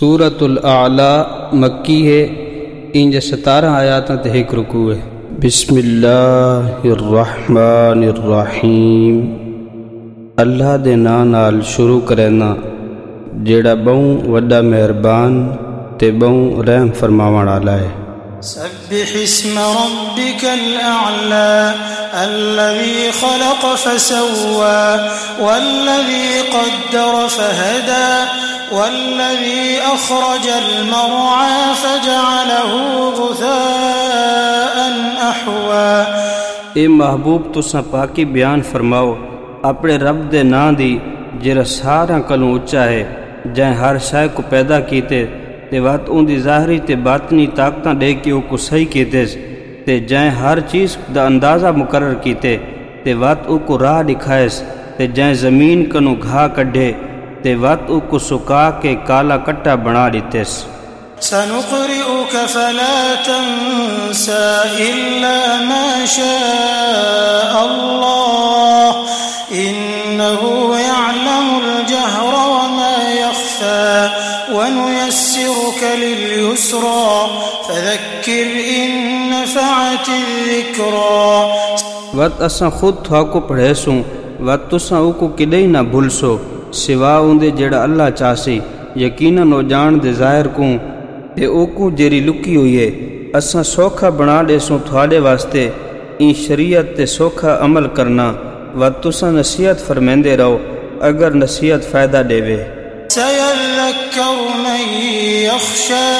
سورۃ الاعلیٰ مکی ہے، انج 17 آیاتاں تے ایک رکوع ہے۔ بسم اللہ الرحمن الرحیم، اللہ دے ناں نال شروع کرینا جیڑا بہوں وڈا مہربان تے بہوں رحم فرماون والا ہے۔ سبح اسم ربك الأعلى الذي خلق فسوى والذي قدر فهدى والذي أخرج المرعى فجعله غثاء أحوى۔ اے محبوب تساں پاکی بیان فرماؤ اپنے رب دے ناں دی جڑا سارا کلوں اچا ہے، جائیں ہر شے کو پیدا کیتے تے وات ان دی ظاہری تے باطنی طاقتاں دے کے او کو صحیح کیتے تے جائیں ہر چیز دا اندازہ مقرر کیتے تے وات او کو راہ دکھائیس تے جائیں زمین کنو گھا کڈھے تے وات او کو سکا کے کالا کٹا بنا دیتیس۔ سنقرئك فلا تنسى إلا ما شاء الله إنه يعلم الجهر وما يخفى ونيسرك لليسرى فذكر إن نفعت الذكرى۔ وات اساں خود تھا کو پڑھے سوں وات تساں او کو کدے نہ بھول سو سوا اون دے جڑا اللہ چاسی، یقیناً او جان دے ظاہر کو تے او کو جیری لکی ہوئی ہے۔ اساں سوکھا بنا دے سوں تھوڑے واسطے این شریعت تے سوکھا عمل کرنا، وات تساں نصیحت فرمیندے رہو اگر نصیحت فائدہ دے وے۔ سيذكر من يخشى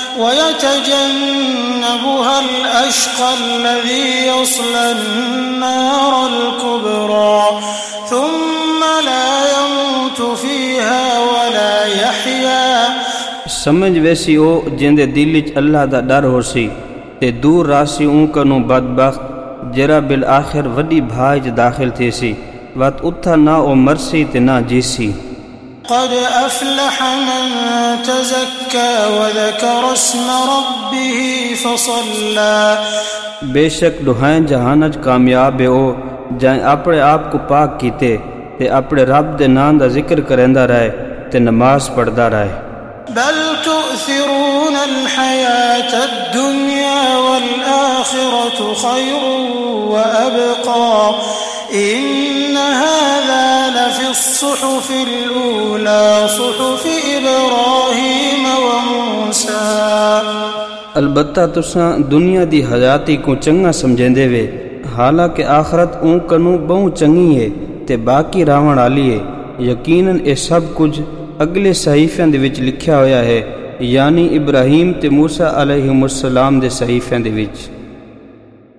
ويتجنبها الأشقى الذي يصلى النار الكبرى ثم لا يموت فيها ولا يحيا۔ سمجھ ویسی او جندے دل وچ اللہ دا ڈر ہو سی تے دور راسی اون کنوں بدبخت جرا بالآخر وڈی بھائی وچ داخل تھی سی، وات اتھا نہ او مرسی تے نہ جیسی۔ قد افلح من تزكى وذكر اسم ربه فصلى۔ بے شک دہائیں جہانج کامیاب ہے او جائیں اپنے آپ کو پاک کیتے تے اپنے رب دے نام دا ذکر کریندا رہے تے نماز پڑھدا رہے۔ بل تؤثرون الحياة الدنيا والآخرة خير وأبقى إن هذا لفي الصحف الأولى صحف إبراهيم وموسى۔ البتہ تساں دنیا دی حیاتی کو چنگا سمجھیندے وے، حالانکہ آخرت اون کنوں بہوں چنگی ہے تے باقی راون والی ہے۔ یقیناً اے سب کچھ اگلے صحیفیاں دے وچ لکھیا ہویا ہے، یعنی ابراہیم تے موسیٰ علیہم السلام دے صحیفیاں دے وچ۔